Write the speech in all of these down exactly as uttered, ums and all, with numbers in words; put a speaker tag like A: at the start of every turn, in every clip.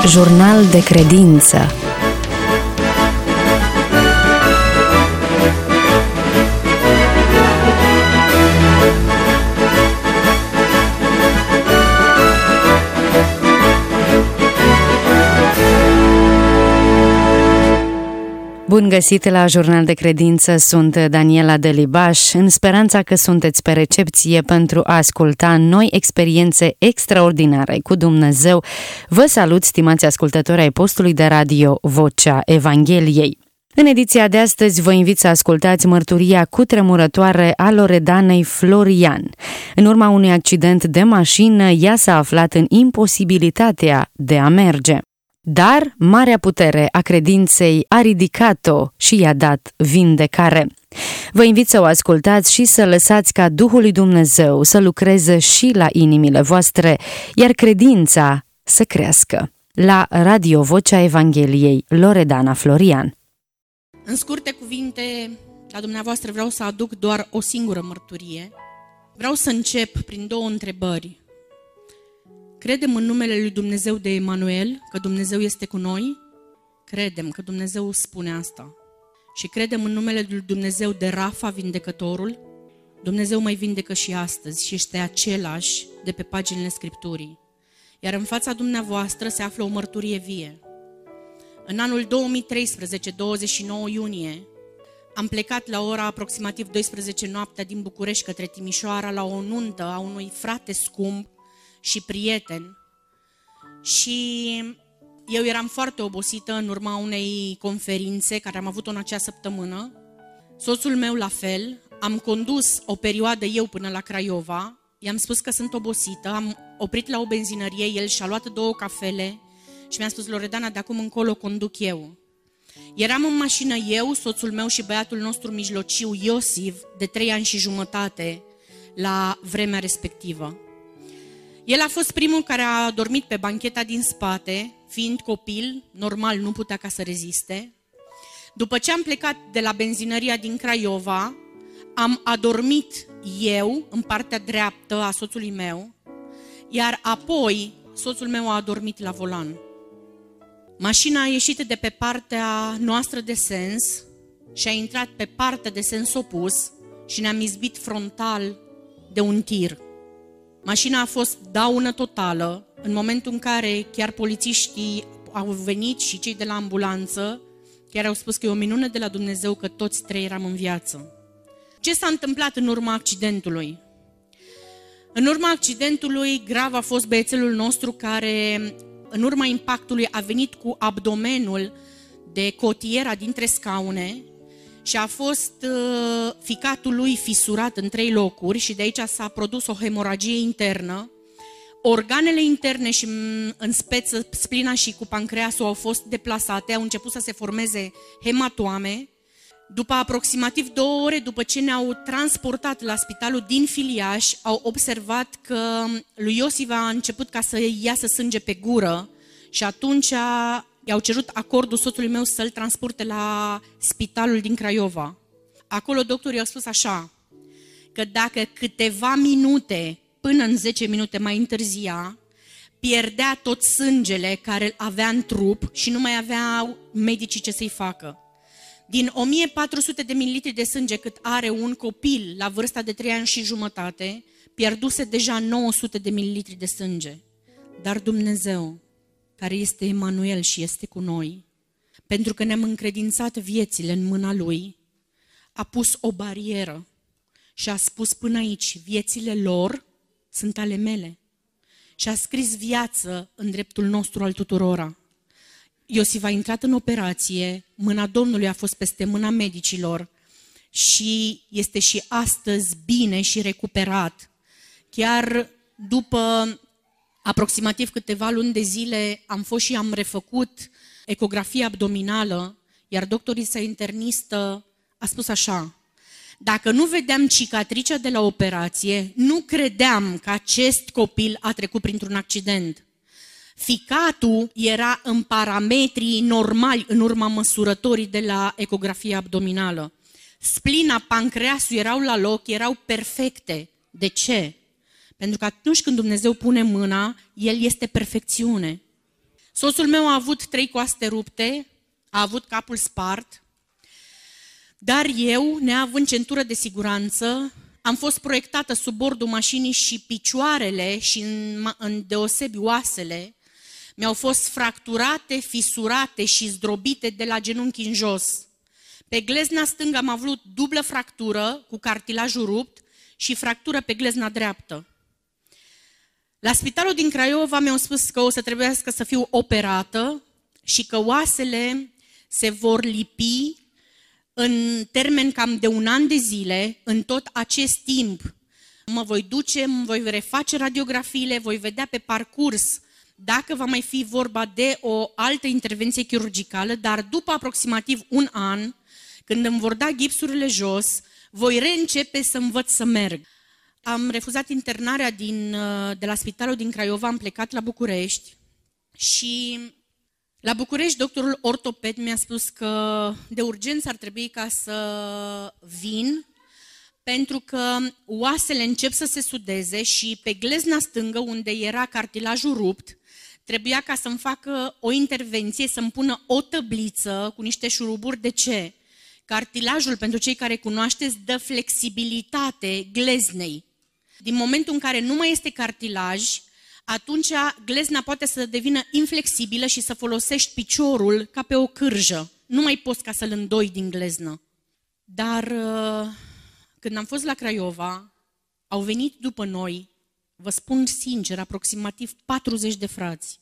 A: Jurnal de credință. Bun găsit la Jurnal de Credință, sunt Daniela Delibaș, în speranța că sunteți pe recepție pentru a asculta noi experiențe extraordinare cu Dumnezeu. Vă salut, stimați ascultători ai postului de radio Vocea Evangheliei. În ediția de astăzi vă invit să ascultați mărturia cutremurătoare a Loredanei Florian. În urma unui accident de mașină, ea s-a aflat în imposibilitatea de a merge. Dar marea putere a credinței a ridicat-o și i-a dat vindecare. Vă invit să o ascultați și să lăsați ca Duhul lui Dumnezeu să lucreze și la inimile voastre, iar credința să crească. La Radio Vocea Evangheliei, Loredana Florian.
B: În scurte cuvinte, la dumneavoastră vreau să aduc doar o singură mărturie. Vreau să încep prin două întrebări. Credem în numele lui Dumnezeu de Emanuel, că Dumnezeu este cu noi? Credem că Dumnezeu spune asta. Și credem în numele lui Dumnezeu de Rafa, vindecătorul? Dumnezeu mai vindecă și astăzi și este același de pe paginile Scripturii. Iar în fața dumneavoastră se află o mărturie vie. În anul două mii treisprezece, douăzeci și nouă iunie, am plecat la ora aproximativ douăsprezece noaptea din București către Timișoara la o nuntă a unui frate scump și prieten. Și eu eram foarte obosită în urma unei conferințe care am avut-o în acea săptămână. Soțul meu la fel. Am condus o perioadă eu până la Craiova. I-am spus că sunt obosită. Am oprit la o benzinărie. El și-a luat două cafele și mi-a spus: Loredana, de acum încolo conduc eu. Eram în mașină eu, soțul meu și băiatul nostru mijlociu, Iosif, de trei ani și jumătate, la vremea respectivă. El a fost primul care a dormit pe bancheta din spate, fiind copil, normal nu putea ca să reziste. După ce am plecat de la benzinăria din Craiova, am adormit eu în partea dreaptă a soțului meu, iar apoi soțul meu a adormit la volan. Mașina a ieșit de pe partea noastră de sens și a intrat pe partea de sens opus și ne-am izbit frontal de un tir. Mașina a fost daună totală, în momentul în care chiar polițiștii au venit și cei de la ambulanță, chiar au spus că e o minune de la Dumnezeu că toți trei eram în viață. Ce s-a întâmplat în urma accidentului? În urma accidentului grav a fost băiețelul nostru care, în urma impactului, a venit cu abdomenul de cotiera dintre scaune și a fost uh, ficatul lui fisurat în trei locuri și de aici s-a produs o hemoragie internă. Organele interne și în speță splina și cu pancreasul au fost deplasate, au început să se formeze hematoame. După aproximativ două ore după ce ne-au transportat la spitalul din Filiaș, au observat că lui Iosif a început ca să iasă sânge pe gură și atunci i-au cerut acordul soțului meu să-l transporte la spitalul din Craiova. Acolo doctorii au spus așa, că dacă câteva minute, până în zece minute mai întârzia, pierdea tot sângele care îl avea în trup și nu mai aveau medicii ce să-i facă. Din o mie patru sute de mililitri de sânge cât are un copil la vârsta de trei ani și jumătate, pierduse deja nouă sute de mililitri de sânge. Dar Dumnezeu, care este Emanuel și este cu noi, pentru că ne-am încredințat viețile în mâna Lui, a pus o barieră și a spus: până aici, viețile lor sunt ale mele. Și a scris viață în dreptul nostru al tuturora. Iosif a intrat în operație, mâna Domnului a fost peste mâna medicilor și este și astăzi bine și recuperat. Chiar după aproximativ câteva luni de zile am fost și am refăcut ecografia abdominală, iar doctorița internistă a spus așa: dacă nu vedeam cicatricea de la operație, nu credeam că acest copil a trecut printr-un accident. Ficatul era în parametrii normali în urma măsurătorii de la ecografia abdominală. Splina, pancreasul erau la loc, erau perfecte. De ce? Pentru că atunci când Dumnezeu pune mâna, El este perfecțiune. Soțul meu a avut trei coaste rupte, a avut capul spart, dar eu, neavând centură de siguranță, am fost proiectată sub bordul mașinii și picioarele și în, în deosebi oasele mi-au fost fracturate, fisurate și zdrobite de la genunchi în jos. Pe glezna stângă am avut dublă fractură cu cartilajul rupt și fractură pe glezna dreaptă. La spitalul din Craiova mi-au spus că o să trebuiască să fiu operată și că oasele se vor lipi în termen cam de un an de zile. În tot acest timp mă voi duce, mă voi reface radiografiile, voi vedea pe parcurs dacă va mai fi vorba de o altă intervenție chirurgicală, dar după aproximativ un an, când îmi vor da gipsurile jos, voi reîncepe să învăț să merg. Am refuzat internarea din, de la spitalul din Craiova, am plecat la București și la București doctorul ortoped mi-a spus că de urgență ar trebui ca să vin pentru că oasele încep să se sudeze și pe glezna stângă, unde era cartilajul rupt, trebuia ca să-mi facă o intervenție, să-mi pună o tăbliță cu niște șuruburi. De ce? Cartilajul, pentru cei care cunoașteți, dă flexibilitate gleznei. Din momentul în care nu mai este cartilaj, atunci glezna poate să devină inflexibilă și să folosești piciorul ca pe o cârjă. Nu mai poți ca să-l îndoi din gleznă. Dar când am fost la Craiova, au venit după noi, vă spun sincer, aproximativ patruzeci de frați,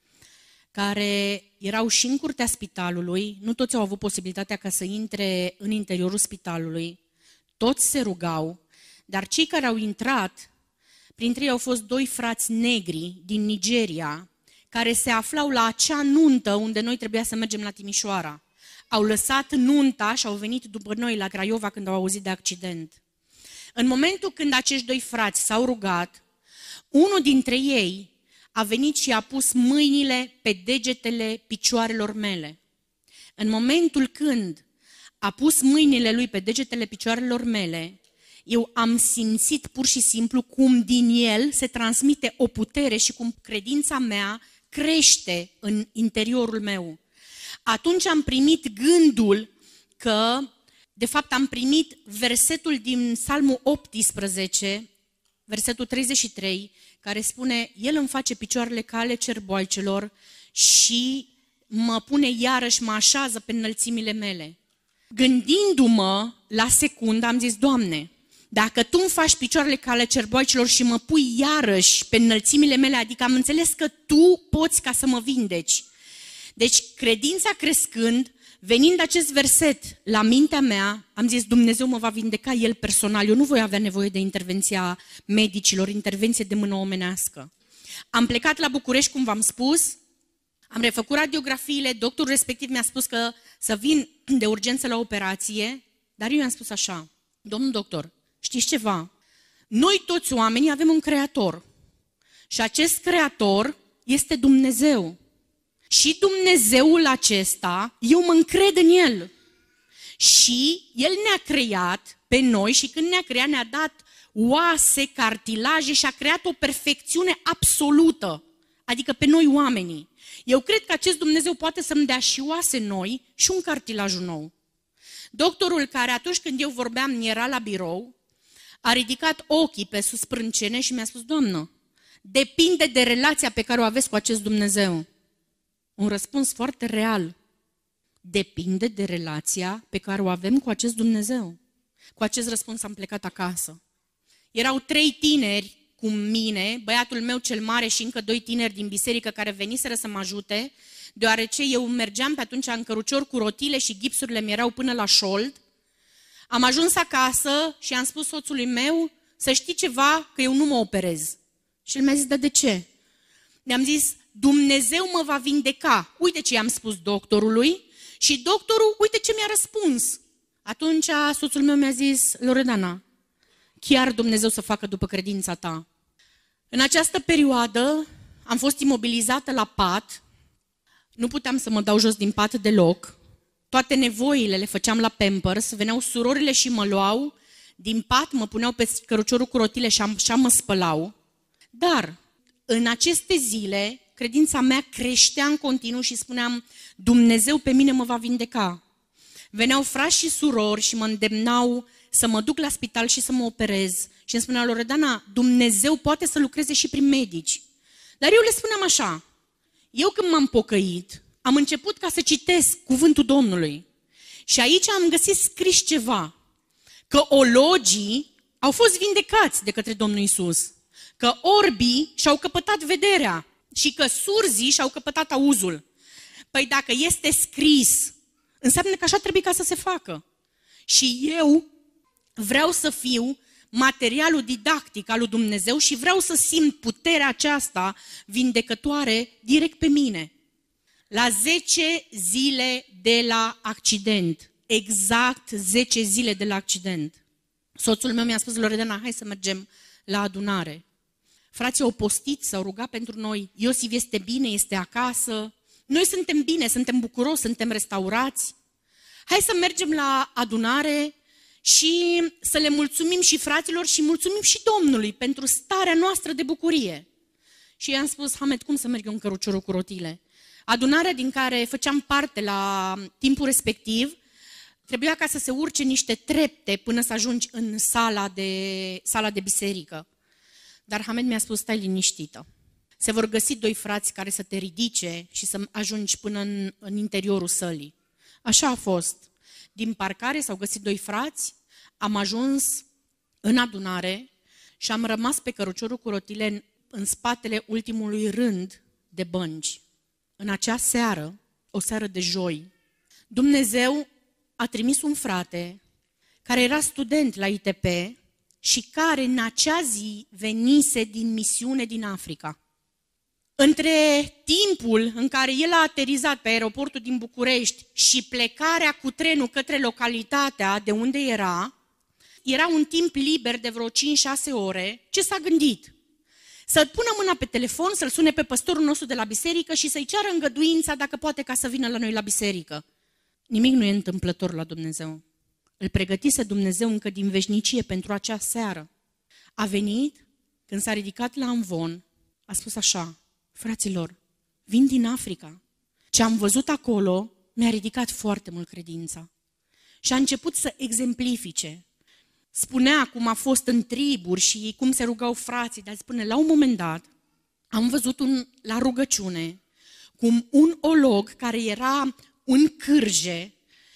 B: care erau și în curtea spitalului, nu toți au avut posibilitatea ca să intre în interiorul spitalului, toți se rugau, dar cei care au intrat, printre ei au fost doi frați negri din Nigeria, care se aflau la acea nuntă unde noi trebuia să mergem la Timișoara. Au lăsat nunta și au venit după noi la Craiova când au auzit de accident. În momentul când acești doi frați s-au rugat, unul dintre ei a venit și a pus mâinile pe degetele picioarelor mele. În momentul când a pus mâinile lui pe degetele picioarelor mele, eu am simțit pur și simplu cum din el se transmite o putere și cum credința mea crește în interiorul meu. Atunci am primit gândul că, de fapt am primit versetul din Psalmul optsprezece, versetul treizeci și trei, care spune: El îmi face picioarele ca ale cerboaicelor și mă pune iarăși, mă așează pe înălțimile mele. Gândindu-mă la secundă, am zis: Doamne, dacă Tu îmi faci picioarele ca ale cerboaicelor și mă pui iarăși pe înălțimile mele, adică am înțeles că Tu poți ca să mă vindeci. Deci, credința crescând, venind acest verset la mintea mea, am zis: Dumnezeu mă va vindeca El personal, eu nu voi avea nevoie de intervenția medicilor, intervenție de mână omenească. Am plecat la București, cum v-am spus, am refăcut radiografiile, doctorul respectiv mi-a spus că să vin de urgență la operație, dar eu i-am spus așa: Domnul doctor, știți ceva? Noi toți oamenii avem un creator și acest creator este Dumnezeu. Și Dumnezeul acesta, eu mă încred în El. Și El ne-a creat pe noi și când ne-a creat ne-a dat oase, cartilaje și a creat o perfecțiune absolută, adică pe noi oamenii. Eu cred că acest Dumnezeu poate să-mi dea și oase noi și un cartilaj nou. Doctorul care atunci când eu vorbeam era la birou, a ridicat ochii pe sus sprâncene și mi-a spus: Doamnă, depinde de relația pe care o aveți cu acest Dumnezeu. Un răspuns foarte real. Depinde de relația pe care o avem cu acest Dumnezeu. Cu acest răspuns am plecat acasă. Erau trei tineri cu mine, băiatul meu cel mare și încă doi tineri din biserică care veniseră să mă ajute, deoarece eu mergeam pe atunci în cărucior cu rotile și gipsurile mi erau până la șold. Am ajuns acasă și am spus soțului meu: să știi ceva, că eu nu mă operez. Și el mi-a zis: dar de ce? Mi-am zis: Dumnezeu mă va vindeca. Uite ce i-am spus doctorului și doctorul, uite ce mi-a răspuns. Atunci soțul meu mi-a zis: Loredana, chiar Dumnezeu să facă după credința ta. În această perioadă am fost imobilizată la pat, nu puteam să mă dau jos din pat deloc, toate nevoile le făceam la Pampers, veneau surorile și mă luau, din pat mă puneau pe căruciorul cu rotile și așa mă spălau. Dar în aceste zile, credința mea creștea în continuu și spuneam, Dumnezeu pe mine mă va vindeca. Veneau frați și surori și mă îndemnau să mă duc la spital și să mă operez. Și îmi spunea, Loredana, Dumnezeu poate să lucreze și prin medici. Dar eu le spuneam așa, eu când m-am pocăit, am început ca să citesc cuvântul Domnului. Și aici am găsit scris ceva, că ologii au fost vindecați de către Domnul Iisus, că orbii și-au căpătat vederea și că surzii și-au căpătat auzul. Păi dacă este scris, înseamnă că așa trebuie ca să se facă. Și eu vreau să fiu materialul didactic al lui Dumnezeu și vreau să simt puterea aceasta vindecătoare direct pe mine. La zece zile de la accident, exact zece zile de la accident, soțul meu mi-a spus, Loredana, hai să mergem la adunare. Frații au postit, s-au rugat pentru noi, Iosif este bine, este acasă, noi suntem bine, suntem bucuroși, suntem restaurați. Hai să mergem la adunare și să le mulțumim și fraților și mulțumim și Domnului pentru starea noastră de bucurie. Și i-am spus, Hamed, cum să merg eu în căruciorul cu rotile? Adunarea din care făceam parte la timpul respectiv, trebuia ca să se urce niște trepte până să ajungi în sala de, sala de biserică. Dar Hamed mi-a spus, stai liniștită. Se vor găsi doi frați care să te ridice și să ajungi până în, în interiorul sălii. Așa a fost. Din parcare s-au găsit doi frați, am ajuns în adunare și am rămas pe căruciorul cu rotile în, în spatele ultimului rând de bănci. În acea seară, o seară de joi, Dumnezeu a trimis un frate care era student la I T P și care în acea zi venise din misiune din Africa. Între timpul în care el a aterizat pe aeroportul din București și plecarea cu trenul către localitatea de unde era, era un timp liber de vreo cinci șase ore, ce s-a gândit? Să pună mâna pe telefon, să-l sune pe păstorul nostru de la biserică și să-i ceară îngăduința dacă poate ca să vină la noi la biserică. Nimic nu e întâmplător la Dumnezeu. Îl pregătise Dumnezeu încă din veșnicie pentru acea seară. A venit, când s-a ridicat la amvon, a spus așa, fraților, vin din Africa. Ce am văzut acolo mi-a ridicat foarte mult credința. Și a început să exemplifice. Spunea cum a fost în triburi și cum se rugau frații, dar spune, la un moment dat, am văzut un, la rugăciune cum un olog care era în cârje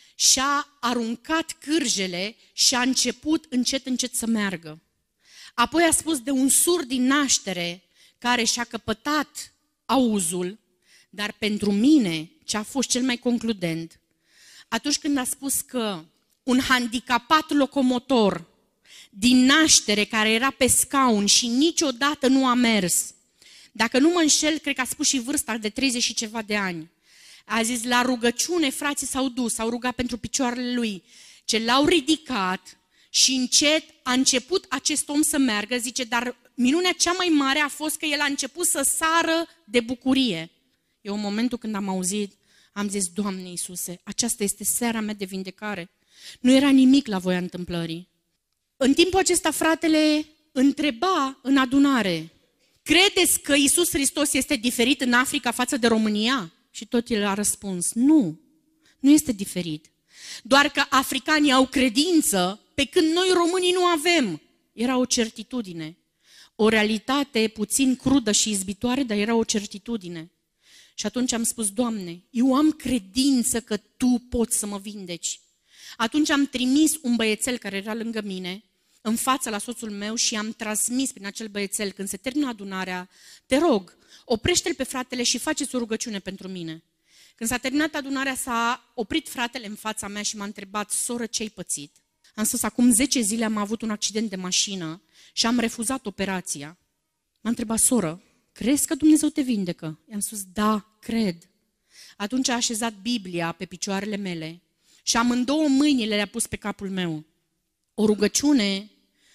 B: și-a aruncat cârjele și a început încet, încet să meargă. Apoi a spus de un surd din naștere care și-a căpătat auzul, dar pentru mine, ce a fost cel mai concludent, atunci când a spus că un handicapat locomotor din naștere care era pe scaun și niciodată nu a mers, dacă nu mă înșel, cred că a spus și vârsta de treizeci și ceva de ani, a zis, la rugăciune frații s-au dus, s-au rugat pentru picioarele lui, ce l-au ridicat și încet a început acest om să meargă, zice, dar minunea cea mai mare a fost că el a început să sară de bucurie. Eu în momentul când am auzit, am zis, Doamne Iisuse, aceasta este seara mea de vindecare. Nu era nimic la voia întâmplării. În timpul acesta fratele întreba în adunare, credeți că Iisus Hristos este diferit în Africa față de România? Și tot el a răspuns, nu, nu este diferit. Doar că africanii au credință pe când noi românii nu avem. Era o certitudine, o realitate puțin crudă și izbitoare, dar era o certitudine. Și atunci am spus, Doamne, eu am credință că Tu poți să mă vindeci. Atunci am trimis un băiețel care era lângă mine, în fața la soțul meu și am transmis prin acel băiețel, când se termină adunarea, te rog, oprește-l pe fratele și faceți o rugăciune pentru mine. Când s-a terminat adunarea, s-a oprit fratele în fața mea și m-a întrebat, soră, ce-ai pățit? Am spus, acum zece zile am avut un accident de mașină și am refuzat operația. M-a întrebat, soră, crezi că Dumnezeu te vindecă? I-am spus, da, cred. Atunci a așezat Biblia pe picioarele mele și amândouă mâinile le-a pus pe capul meu. O rugăciune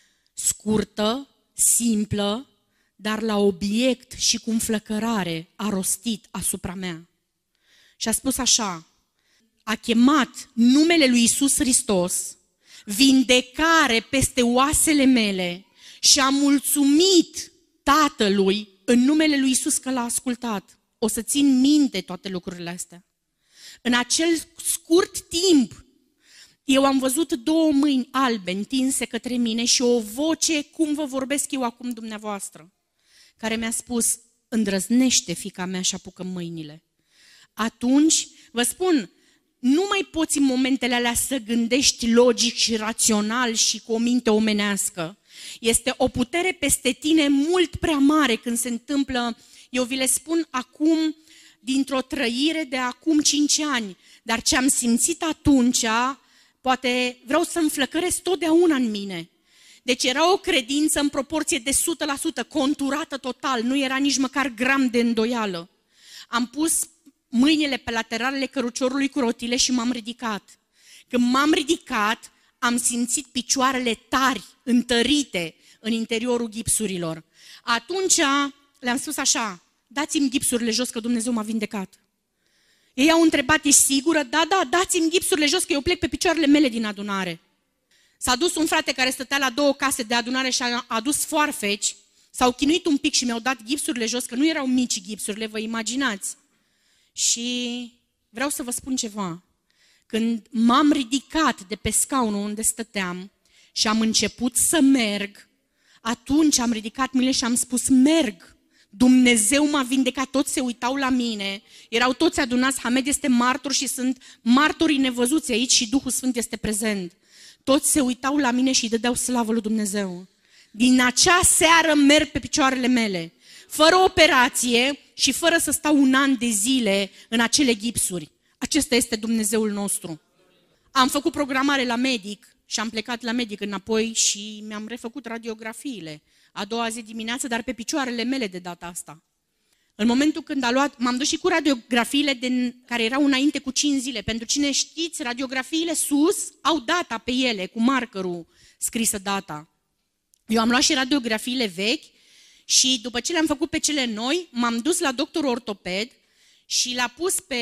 B: scurtă, simplă, dar la obiect și cu înflăcărare a rostit asupra mea. Și a spus așa, a chemat numele lui Iisus Hristos, vindecare peste oasele mele și a mulțumit Tatălui în numele lui Iisus că l-a ascultat, o să țin minte toate lucrurile astea. În acel scurt timp, eu am văzut două mâini albe întinse către mine și o voce, cum vă vorbesc eu acum dumneavoastră, care mi-a spus, îndrăznește, fiica mea, și apucă mâinile. Atunci, vă spun, nu mai poți în momentele alea să gândești logic și rațional și cu o minte omenească. Este o putere peste tine mult prea mare când se întâmplă, eu vi le spun acum, dintr-o trăire de acum cinci ani, dar ce am simțit atunci, poate vreau să înflăcăresc totdeauna în mine. Deci era o credință în proporție de o sută la sută, conturată total, nu era nici măcar gram de îndoială. Am pus mâinile pe lateralele căruciorului cu rotile și m-am ridicat. Când m-am ridicat, am simțit picioarele tari, întărite în interiorul gipsurilor. Atunci le-am spus așa, dați-mi gipsurile jos că Dumnezeu m-a vindecat. Ei au întrebat, ești sigură? Da, da, dați-mi gipsurile jos că eu plec pe picioarele mele din adunare. S-a dus un frate care stătea la două case de adunare și a adus foarfeci, s-au chinuit un pic și mi-au dat gipsurile jos, că nu erau mici gipsurile, vă imaginați. Și vreau să vă spun ceva. Când m-am ridicat de pe scaunul unde stăteam și am început să merg, atunci am ridicat mâinile și am spus, merg. Dumnezeu m-a vindecat, toți se uitau la mine, erau toți adunați, Hamed este martor și sunt martorii nevăzuți aici și Duhul Sfânt este prezent. Toți se uitau la mine și îi dădeau slavă lui Dumnezeu. Din acea seară merg pe picioarele mele, fără operație și fără să stau un an de zile în acele gipsuri. Acesta este Dumnezeul nostru. Am făcut programare la medic și am plecat la medic înapoi și mi-am refăcut radiografiile. A doua zi dimineață, dar pe picioarele mele de data asta. În momentul când a luat, m-am dus și cu radiografiile de, care erau înainte cu cinci zile. Pentru cine știți, radiografiile sus au data pe ele, cu markerul scrisă data. Eu am luat și radiografiile vechi și după ce le-am făcut pe cele noi, m-am dus la doctorul ortoped și l-a pus pe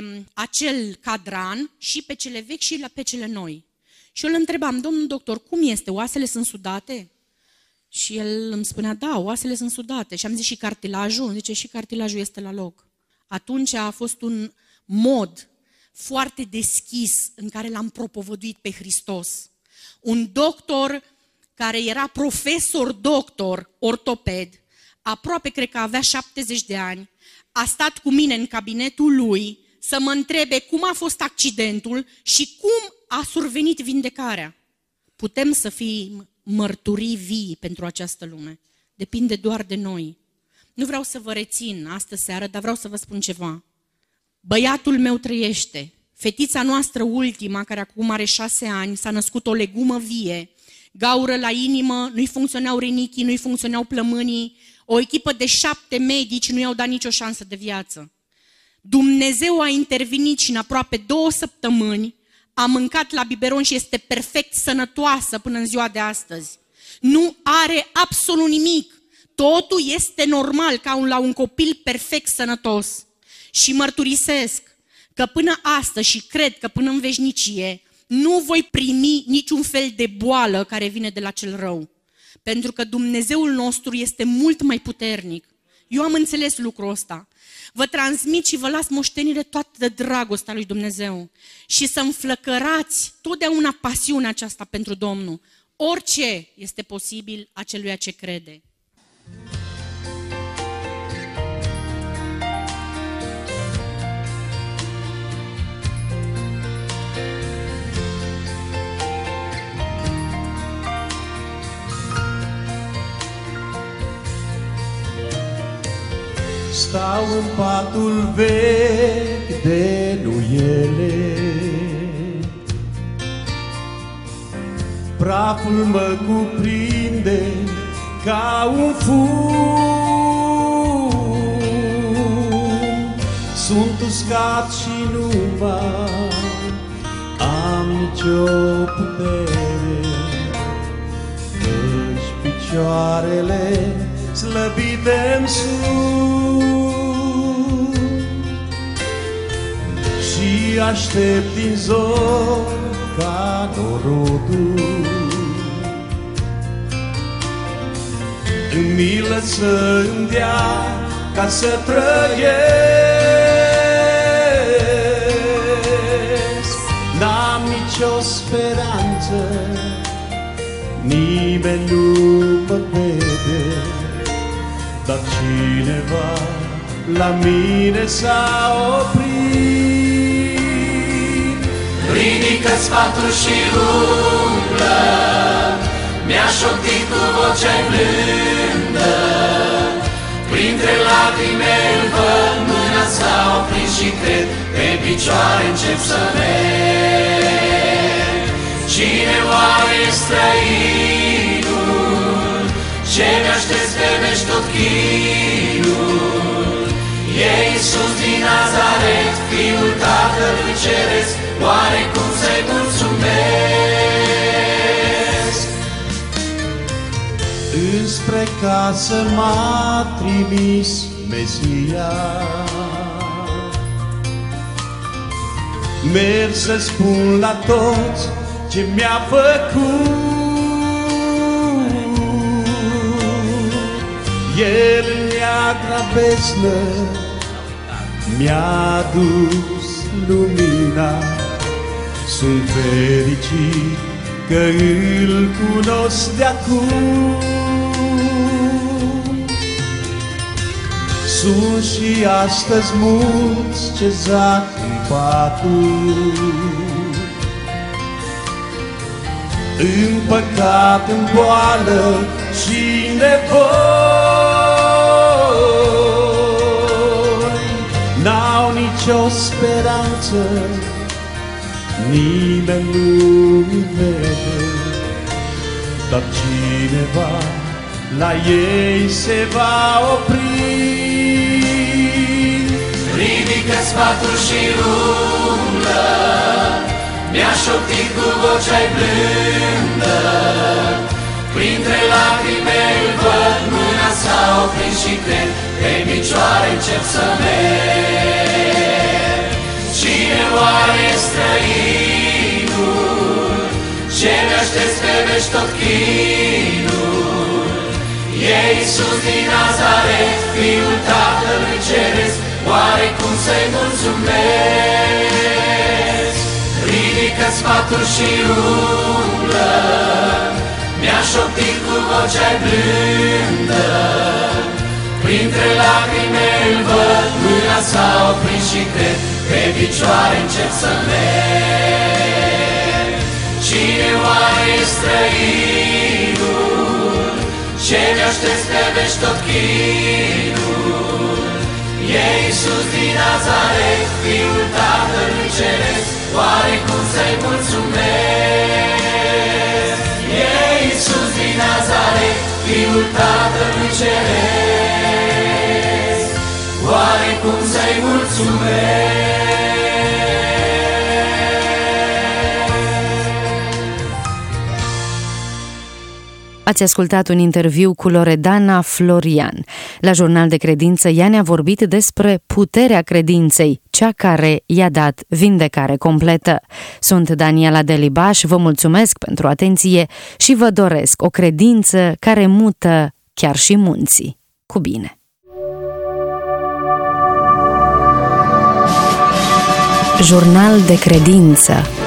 B: acel cadran și pe cele vechi și pe cele noi. Și eu îl întrebam, domnul doctor, cum este? Oasele sunt sudate? Și el îmi spunea, da, oasele sunt sudate. Și am zis, și cartilajul? Zice, și cartilajul este la loc. Atunci a fost un mod foarte deschis în care l-am propovăduit pe Hristos. Un doctor care era profesor doctor ortoped, aproape cred că avea șaptezeci de ani, a stat cu mine în cabinetul lui să mă întrebe cum a fost accidentul și cum a survenit vindecarea. Putem să fim mărturii vii pentru această lume. Depinde doar de noi. Nu vreau să vă rețin astă seară, dar vreau să vă spun ceva. Băiatul meu trăiește. Fetița noastră ultima, care acum are șase ani, s-a născut o legumă vie, gaură la inimă, nu-i funcționau rinichii, nu-i funcționau plămânii, o echipă de șapte medici nu i-au dat nicio șansă de viață. Dumnezeu a intervenit și în aproape două săptămâni a mâncat la biberon și este perfect sănătoasă până în ziua de astăzi. Nu are absolut nimic. Totul este normal, ca un, la un copil perfect sănătos. Și mărturisesc că până astăzi și cred că până în veșnicie nu voi primi niciun fel de boală care vine de la cel rău. Pentru că Dumnezeul nostru este mult mai puternic. Eu am înțeles lucrul ăsta. Vă transmit și vă las moștenire toată dragostea lui Dumnezeu. Și să înflăcărați totdeauna pasiunea aceasta pentru Domnul. Orice este posibil aceluia ce crede.
C: Stau în patul vechi de nuiele, praful mă cuprinde ca un fum. Sunt uscat și nu mai am nicio putere, căci picioarele slăbite-mi sunt. Și aștept din zor ca norodul în milă să îmi dea ca să trăiesc. N-am nicio speranță, nimeni nu mă vede, dar cineva la mine s-a oprit.
D: Ridică sfatul și umblă, mi-a șoptit cu vocea blândă. Printre lacrime îl văd, mâna s-a oprit și cred, pe picioare încep să merg. Cine oare e străinul ce mi-aștept pe veci tot chinul? E Iisus din Nazaret, Fiul Tatălui Ceresc, oare cum să-i mulțumesc?
C: Înspre casă m-a trimis Mesia, merg să spun la toți ce mi-a făcut. El în neagra beznă mi-a dus lumina. Sunt fericit că îl cunosc de-acum. Sunt și astăzi mulți ce zac în paturi, în păcat, în boală și în nevoi. N-au nicio speranță, nimeni nu-i vede, dar cineva la ei se va opri.
D: Ridică sfatul și umblă, mi-a șoptit cu vocea blândă. Printre lacrime îl văd, mâna s-a oprit și cred, pe picioare încep să merg. Cine oare e străinul ce mi-aștept pe veci tot chinul? E Iisus din Nazaret, Fiul Tatălui Ceresc, oare cum să-i mulțumesc? Ridică sfatul și umblă, mi-a șoptit cu vocea blândă. Printre lacrime îl văd, mâna s-a oprit și cred, pe picioare încep să merg. Cine oare e străinul ce mi-aștept pe veci tot chinul? E Iisus din Nazaret, Fiul Tatălui Ceresc, oare cum să-i mulțumesc? E Iisus din Nazaret, Fiul Tatălui Ceresc, oare cum să-i mulțumesc?
A: Ați ascultat un interviu cu Loredana Florian. La Jurnal de Credință, ea ne-a vorbit despre puterea credinței, cea care i-a dat vindecare completă. Sunt Daniela Delibaș, vă mulțumesc pentru atenție și vă doresc o credință care mută chiar și munții. Cu bine! Jurnal de Credință.